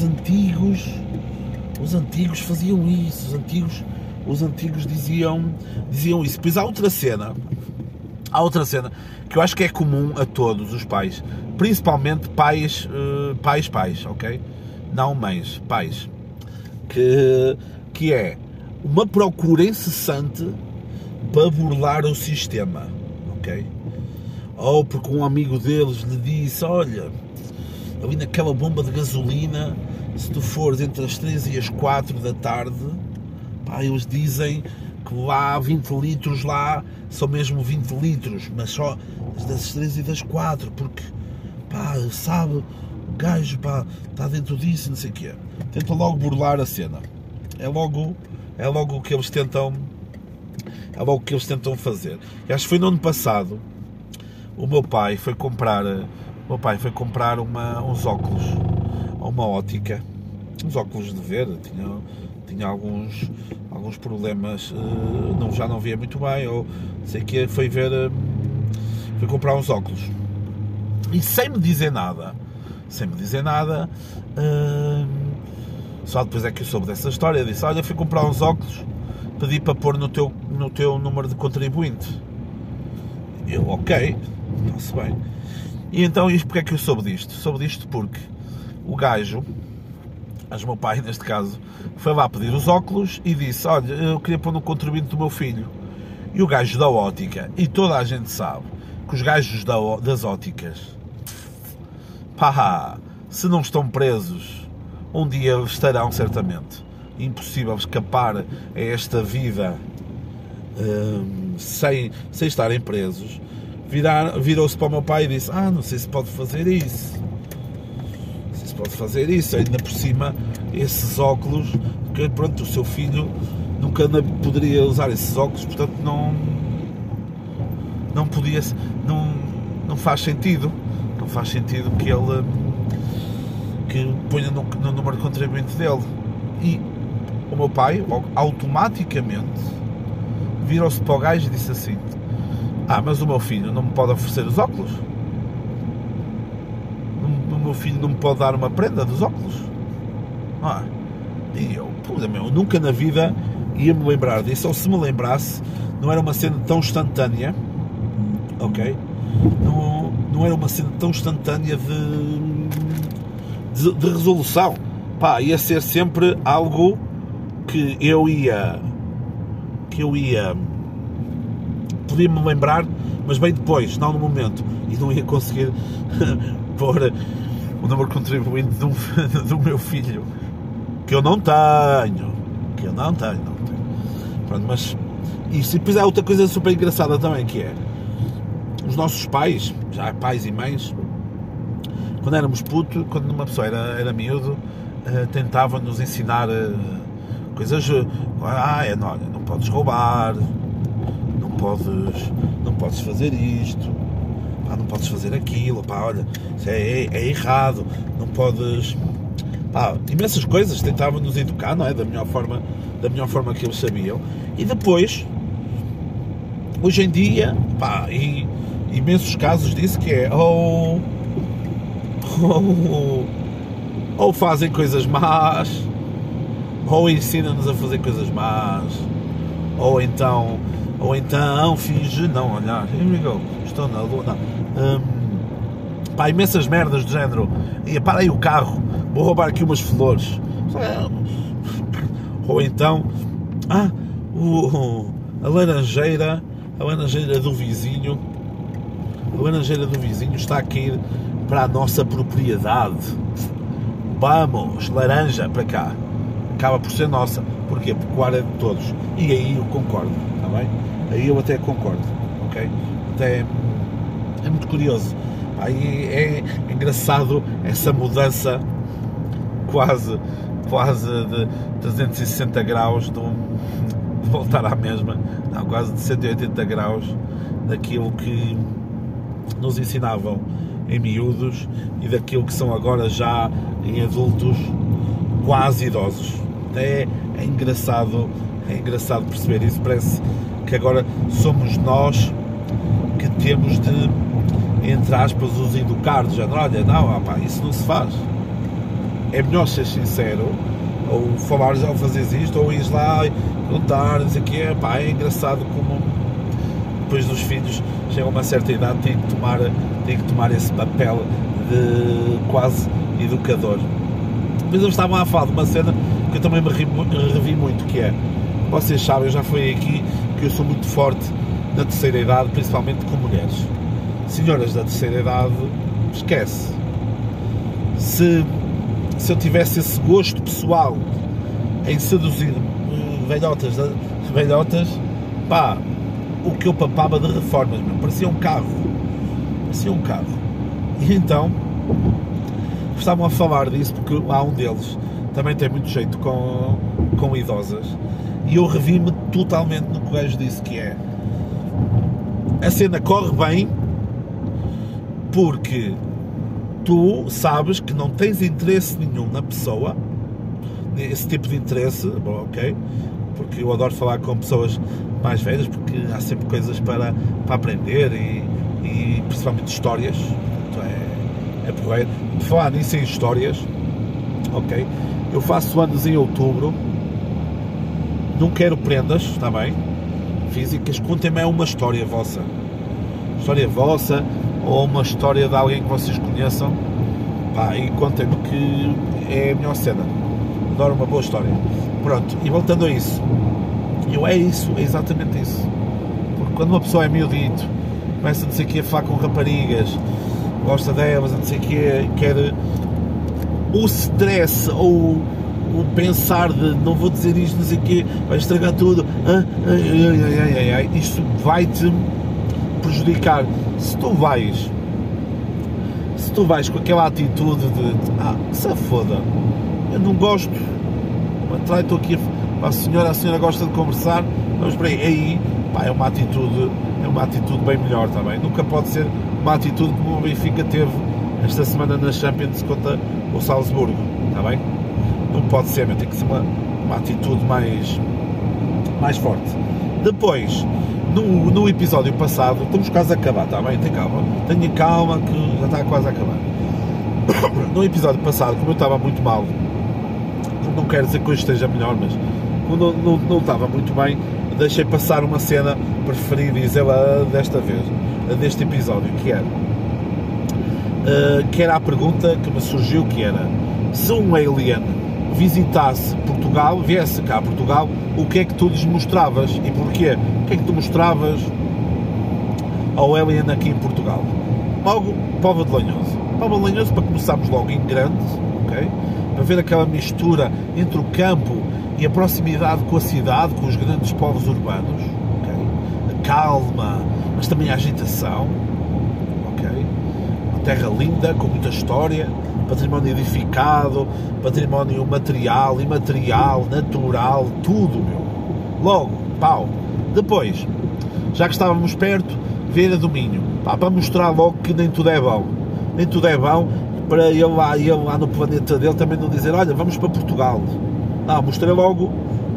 os antigos faziam isso, os antigos diziam isso. Pois há outra cena que eu acho que é comum a todos os pais, principalmente pais, ok? Não mães, pais, que é uma procura incessante para burlar o sistema, ok? Ou porque um amigo deles lhe disse, olha, ali naquela bomba de gasolina, se tu fores entre as 3 e as 4 da tarde, pá, eles dizem que lá 20 litros lá são mesmo 20 litros, mas só das 3 e das 4, porque, pá, sabe, o gajo, pá, está dentro disso, não sei o quê. Tentam logo burlar a cena. É logo o que eles tentam fazer. Eu acho que foi no ano passado, o meu pai foi comprar uns óculos a uma ótica, uns óculos de ver, tinha alguns alguns problemas, já não via muito bem, ou sei que foi comprar uns óculos. E sem me dizer nada, só depois é que eu soube dessa história. Eu disse: olha, fui comprar uns óculos, pedi para pôr no teu número de contribuinte. Eu, ok, está-se bem. E então, porque é que eu soube disto? Soube disto porque o gajo, o meu pai neste caso, foi lá pedir os óculos e disse: olha, eu queria pôr no contribuinte do meu filho. E o gajo da ótica, e toda a gente sabe que os gajos das óticas, pá, se não estão presos, um dia estarão certamente. Impossível escapar a esta vida sem estarem presos. Virou-se para o meu pai e disse: não sei se pode fazer isso. Ainda por cima, esses óculos, que pronto, o seu filho nunca poderia usar esses óculos, portanto não podia, não faz sentido que ele ponha no número de contribuinte dele. E o meu pai automaticamente virou-se para o gajo e disse assim: mas o meu filho não me pode oferecer os óculos? O meu filho não me pode dar uma prenda dos óculos? E eu, nunca na vida ia-me lembrar disso, ou se me lembrasse, não era uma cena tão instantânea, ok? Não era uma cena tão instantânea de resolução. Ia ser sempre algo que eu ia podia-me lembrar, mas bem depois, não no momento, e não ia conseguir pôr o número contribuinte do meu filho, que eu não tenho. Pronto, mas isso. E depois há outra coisa super engraçada também, que é os nossos pais, já pais e mães, quando éramos putos, quando uma pessoa era miúdo, tentavam nos ensinar coisas. Olha, não podes roubar, não podes fazer isto, não podes fazer aquilo, olha, isso é errado, não podes. Imensas coisas tentavam nos educar, não é? Da melhor forma que eles sabiam. E depois, hoje em dia, e imensos casos disso, que é ou fazem coisas más, ou ensinam-nos a fazer coisas más, ou então finge não olhar. Here we go, estou na lua. Imensas merdas do género. E para aí o carro, vou roubar aqui umas flores. Ou então a laranjeira do vizinho, está aqui para a nossa propriedade. Vamos, laranja, para cá. Acaba por ser nossa. Porquê? Porque o ar é de todos. E aí eu concordo, está bem? Aí eu até concordo, ok? Até é muito curioso. Aí é engraçado essa mudança quase de 360 graus de voltar à mesma, não, quase de 180 graus daquilo que nos ensinavam em miúdos e daquilo que são agora já em adultos quase idosos. É engraçado perceber isso. Parece que agora somos nós que temos de, entre aspas, os educar, de género, olha, isso não se faz. É melhor ser sincero, ou falar, já fazeres isto, ou ires lá e perguntar, dizer que é engraçado como depois dos filhos chegam a uma certa idade, têm que tomar esse papel de quase educador. Mas eles estavam a falar de uma cena que eu também me revi muito, que é, vocês sabem, eu já falei aqui que eu sou muito forte na terceira idade, principalmente com mulheres. Senhoras da terceira idade, esquece. Se eu tivesse esse gosto pessoal em seduzir velhotas, o que eu papava de reformas, parecia um carro. E então estavam a falar disso, porque há um deles também tem muito jeito com idosas, e eu revi-me totalmente no que o gajo disse, que é, a cena corre bem porque tu sabes que não tens interesse nenhum na pessoa, esse tipo de interesse, ok? porque eu adoro falar com pessoas mais velhas, porque há sempre coisas para aprender e principalmente histórias. Portanto, é porreiro. Por falar nisso, em histórias, ok? Eu faço anos em outubro, não quero prendas, está bem? Físicas, contem-me uma história vossa. História vossa ou uma história de alguém que vocês conheçam, pá, e contem-me, que é a melhor cena. Adoro uma boa história. Pronto, e voltando a isso, é exatamente isso. Porque quando uma pessoa é miudito, começa a não sei o quê, a falar com raparigas, gosta delas, não sei o quê, quer o stress ou o pensar de não vou dizer isto, não sei o quê, vai estragar tudo, isto vai-te prejudicar. Se tu vais com aquela atitude de se foda, eu não gosto, estou aqui a senhora gosta de conversar, vamos para aí, pá, é uma atitude bem melhor, está bem? Nunca pode ser uma atitude como o Benfica teve esta semana na Champions contra o Salzburgo, está bem? Não pode ser, mas tem que ser uma atitude mais forte. Depois, no episódio passado, estamos quase a acabar, está bem? Tenha calma que já está quase a acabar. No episódio passado, como eu estava muito mal, não quero dizer que hoje esteja melhor, mas quando não estava muito bem, deixei passar uma cena, preferi dizê-la desta vez, deste episódio, que era a pergunta que me surgiu, que era: se um alien visitasse Portugal, viesse cá a Portugal, o que é que tu lhes mostravas e porquê? O que é que tu mostravas ao alien aqui em Portugal? Logo, Póvoa de Lanhoso. Póvoa de Lanhoso, para começarmos logo em grande, ok? Para ver aquela mistura entre o campo e a proximidade com a cidade, com os grandes povos urbanos, ok? A calma, mas também a agitação, ok? Uma terra linda, com muita história, património edificado, património material, imaterial, natural, tudo, meu. Logo, pau. Depois, já que estávamos perto, ver a domínio, pá, para mostrar logo que nem tudo é bom. Nem tudo é bom, para ele lá no planeta dele também não dizer, olha, vamos para Portugal. Não, mostrei logo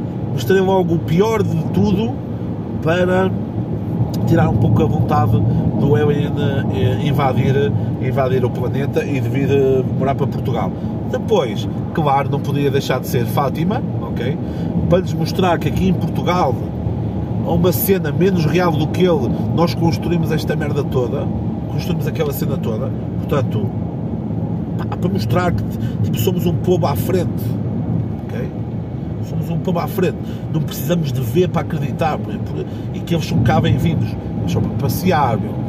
o pior de tudo, para tirar um pouco a vontade do alien invadir o planeta e de vir morar para Portugal. Depois, claro, não podia deixar de ser Fátima, ok? Para lhes mostrar que aqui em Portugal há uma cena menos real do que ele, nós construímos esta merda toda, construímos aquela cena toda, portanto, para mostrar que tipo, somos um povo à frente, ok? Somos um povo à frente, não precisamos de ver para acreditar, e que eles são cá bem-vindos, só para passear, meu.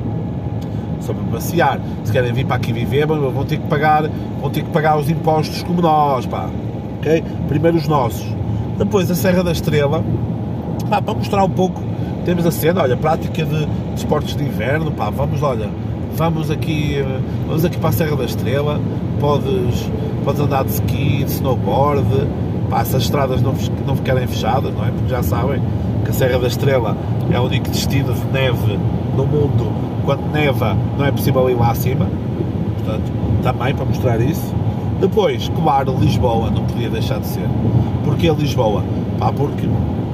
Só para passear. Se querem vir para aqui viver, vão ter que pagar os impostos como nós, pá, ok? Primeiro os nossos, depois a Serra da Estrela, pá, para mostrar um pouco, temos a cena, olha, prática de esportes de inverno, pá, vamos aqui para a Serra da Estrela, podes andar de ski, de snowboard, pá, se as estradas não ficarem fechadas, não é? Porque já sabem que a Serra da Estrela é o único destino de neve no mundo. Quando neva não é possível ir lá acima, portanto, também para mostrar isso. Depois, claro, Lisboa não podia deixar de ser. Porquê Lisboa? Pá, porque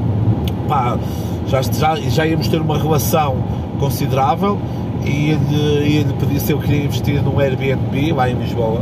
já íamos ter uma relação considerável e ele pedia se eu queria investir num Airbnb lá em Lisboa.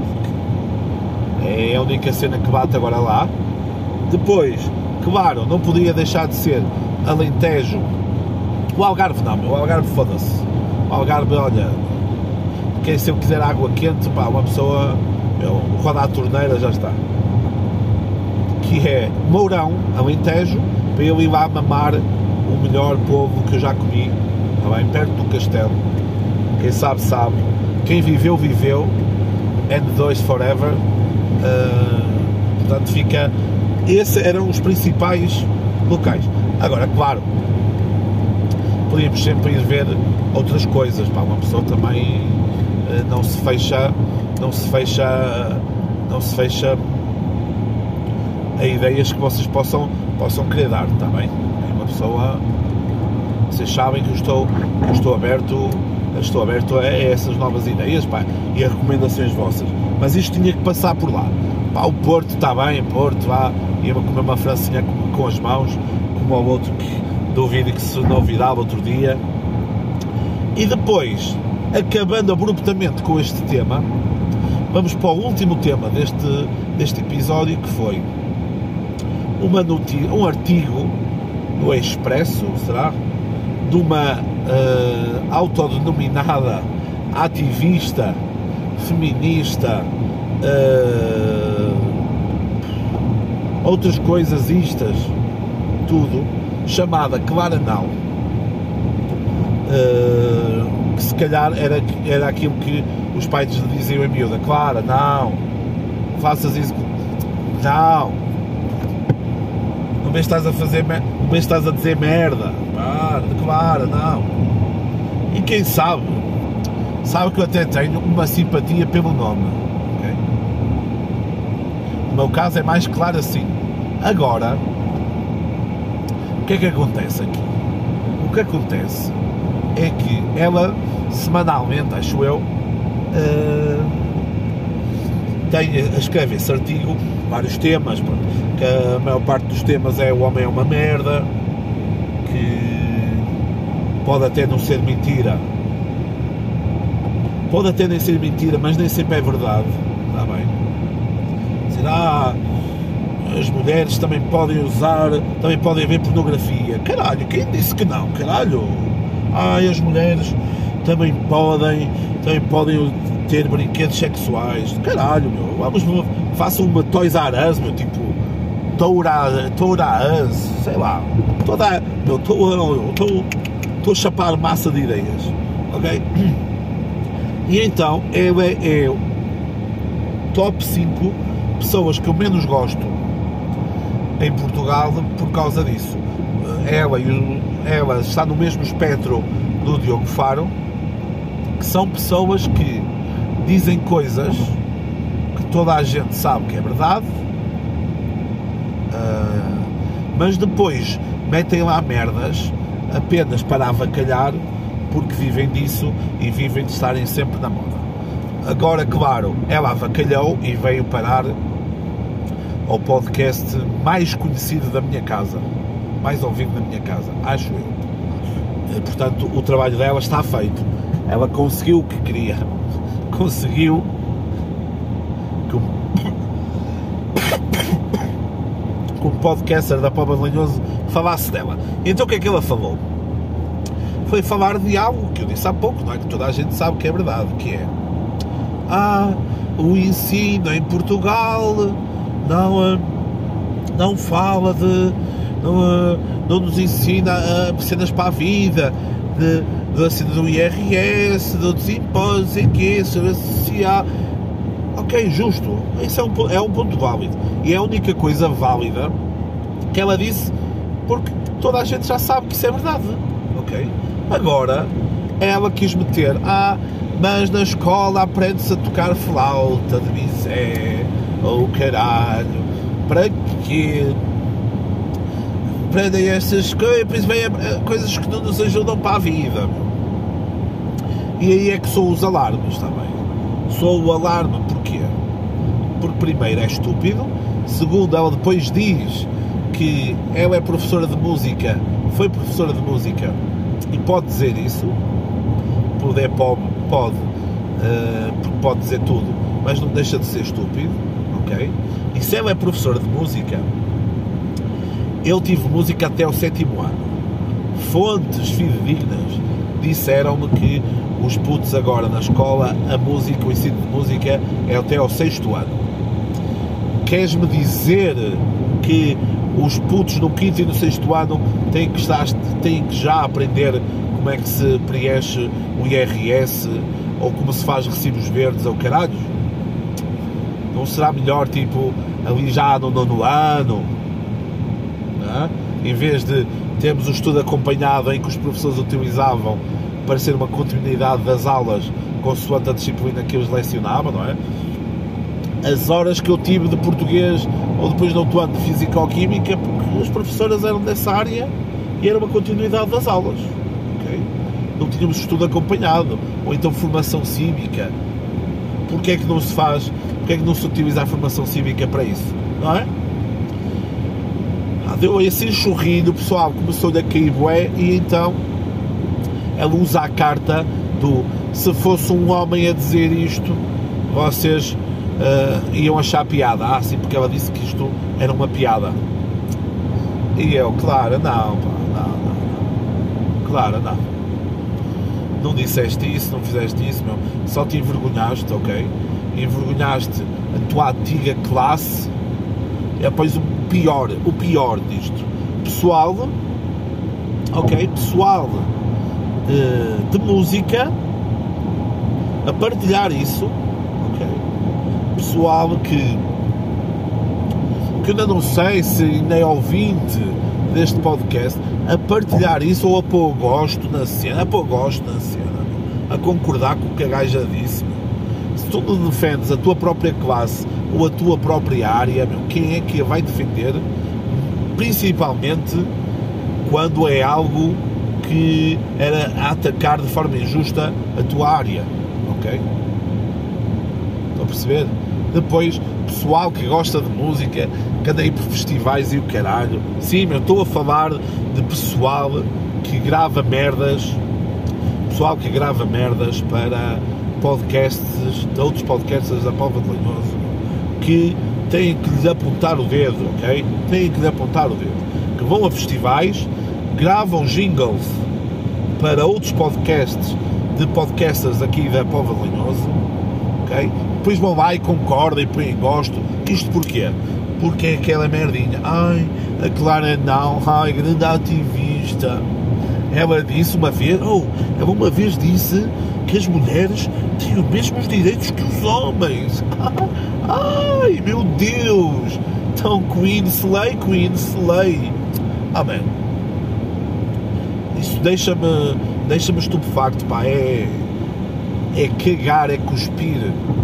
É a única cena que bate agora lá. Depois, claro, não podia deixar de ser Alentejo. O Algarve não, o Algarve foda-se. O Algarve, olha, que se eu quiser água quente, pá, uma pessoa, roda a torneira, já está. Que é Mourão, Alentejo, para eu ir lá mamar o melhor polvo que eu já comi, está bem, perto do castelo. Quem sabe, sabe. Quem viveu, viveu. N2 forever. Portanto, fica... Esses eram os principais locais. Agora, claro, podíamos sempre ir ver outras coisas, pá, uma pessoa também não se fecha a ideias que vocês possam querer dar, está bem? É uma pessoa, vocês sabem que eu estou aberto a essas novas ideias, pá, e a recomendações vossas, mas isto tinha que passar por lá, pá, o Porto está bem, Porto, vá, ia comer uma francinha com as mãos, como ao outro do vídeo que se não virava outro dia. E depois, acabando abruptamente com este tema, vamos para o último tema deste episódio, que foi um artigo no Expresso, será? De uma autodenominada ativista, feminista, outras coisas istas, tudo, chamada Clara Não, que se calhar era aquilo que os pais lhe diziam em miúda: Clara, não faças isso, não me estás a fazer, não me estás a dizer merda, Clara, não. E quem sabe que eu até tenho uma simpatia pelo nome, okay? No meu caso é mais claro assim. Agora, o que é que acontece aqui? O que acontece é que ela, semanalmente, acho eu, escreve esse artigo, vários temas, que a maior parte dos temas é: o homem é uma merda, que pode até não ser mentira, pode até nem ser mentira, mas nem sempre é verdade, está bem? Será? As mulheres também podem ver pornografia. Caralho, quem disse que não? Caralho, as mulheres também podem ter brinquedos sexuais. Caralho, meu, façam uma Toys R Us, meu, tipo Toura Us, sei lá. Estou a chapar massa de ideias, ok? E então, ela é o top 5 pessoas que eu menos gosto em Portugal por causa disso. Ela está no mesmo espectro do Diogo Faro, que são pessoas que dizem coisas que toda a gente sabe que é verdade, mas depois metem lá merdas apenas para avacalhar, porque vivem disso e vivem de estarem sempre na moda. Agora, claro, ela avacalhou e veio parar ao podcast mais conhecido da minha casa, mais ouvido da minha casa, acho eu. Portanto, o trabalho dela está feito. Ela conseguiu o que queria. Conseguiu que um podcaster da Póvoa de Lanhoso falasse dela. Então o que é que ela falou? Foi falar de algo que eu disse há pouco, não é? Que toda a gente sabe que é verdade, que é: o ensino em Portugal não fala de, não nos ensina cenas para a vida, do IRS, dos impostos, em que segurança social. Ok, justo, isso é um ponto válido, e é a única coisa válida que ela disse, porque toda a gente já sabe que isso é verdade, ok? Agora, ela quis meter: mas na escola aprende-se a tocar flauta de bisé, caralho, para quê? Aprendem estas coisas, depois vêm coisas que não nos ajudam para a vida, meu. E aí é que sou os alarmes também. Sou o alarme, porquê? Porque primeiro é estúpido, segundo, ela depois diz que ela é professora de música, foi professora de música e pode dizer isso, porque pode dizer tudo, mas não deixa de ser estúpido, ok? E se ela é professora de música, eu tive música até ao 7º ano. Fontes fidedignas disseram-me que os putos agora na escola, o ensino de música é até ao 6º ano. Queres-me dizer que os putos no 5º e no 6º ano têm que já aprender como é que se preenche o IRS, ou como se faz recibos verdes, ou caralho? Não será melhor, tipo, ali já no 9º ano, não é? Em vez de termos o estudo acompanhado em que os professores utilizavam para ser uma continuidade das aulas consoante a disciplina que eles lecionavam, não é? As horas que eu tive de português ou depois no outro ano de físico-química, porque as professoras eram dessa área e era uma continuidade das aulas, ok? Não tínhamos estudo acompanhado, ou então formação cívica. Porquê é que não se faz, porquê é que não se utiliza a formação cívica para isso, não é? deu esse enxurrilho, o pessoal começou-lhe a cair bué, e então ela usa a carta do se fosse um homem a dizer isto, vocês iam achar piada. Sim, porque ela disse que isto era uma piada. E eu, claro, não, claro, não disseste isso, não fizeste isso, meu. Só te envergonhaste, ok? Envergonhaste a tua antiga classe. E depois o pior disto, pessoal, ok? Pessoal de música a partilhar isso, ok? Pessoal que ainda não sei se ainda é ouvinte deste podcast, a partilhar isso, ou a pôr gosto na cena, a concordar com o que a gaja disse, meu. Se tu não defendes a tua própria classe ou a tua própria área, meu, quem é que a vai defender? Principalmente quando é algo que era a atacar de forma injusta a tua área, ok? Estão a perceber? Depois, pessoal que gosta de música, que anda aí por festivais e o caralho. Sim, eu estou a falar de pessoal que grava merdas, para podcasts, de outros podcasts da Póvoa de Lanhoso, que têm que lhes apontar o dedo, ok? Que vão a festivais, gravam jingles para outros podcasts, de podcasters aqui da Póvoa de Lanhoso, ok? Depois vão lá e concordam e põem gosto. Isto porquê? Porque é aquela merdinha. Ai, a Clara não, ai, grande ativista. Ela disse uma vez, disse que as mulheres têm os mesmos direitos que os homens. Ai, meu Deus. Então, Queen Slay. Amém. Isso deixa-me estupefacto, pá. É cagar, é cuspir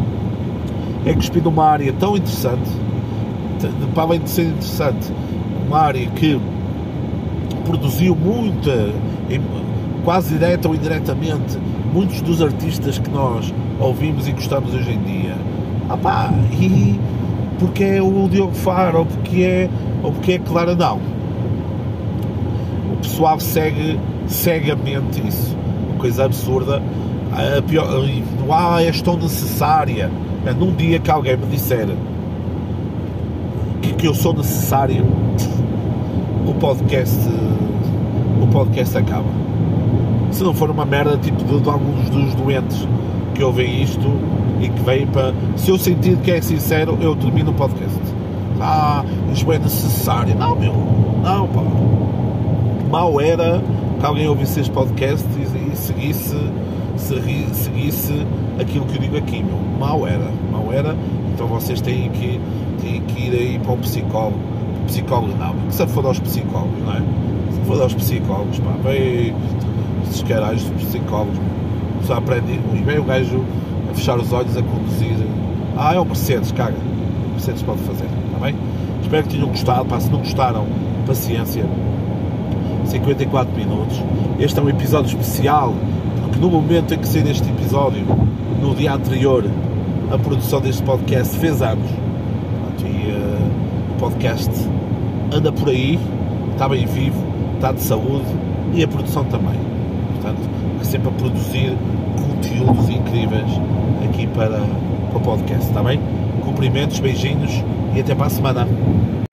numa área tão interessante, para além de ser interessante, uma área que produziu quase direta ou indiretamente, muitos dos artistas que nós ouvimos e gostamos hoje em dia. E porque é o Diogo Faro, ou porque é Clara não. O pessoal segue cegamente isso, uma coisa absurda. És tão necessária. Num dia que alguém me disser que eu sou necessário, o podcast acaba. Se não for uma merda tipo de alguns dos doentes que ouvem isto e que vêm para... Se eu sentir que é sincero, eu termino o podcast. Isto é necessário. Não, pá. Mal era que alguém ouvisse este podcast e seguisse aquilo que eu digo aqui, meu. Mal era. Então vocês têm que ir aí para um psicólogo não, que se for aos psicólogos, não é? Se for aos psicólogos, pá, vem esses caralhos de psicólogos, só aprende, e vem o gajo a fechar os olhos, a conduzir. É o Mercedes, caga. O Mercedes pode fazer, está bem? Espero que tenham gostado, pá, se não gostaram, paciência. 54 minutos. Este é um episódio especial, porque no momento em que sair este episódio, no dia anterior, a produção deste podcast fez anos. E o podcast anda por aí, está bem vivo, está de saúde, e a produção também. Portanto, sempre a produzir conteúdos incríveis aqui para o podcast, está bem? Cumprimentos, beijinhos e até para a semana.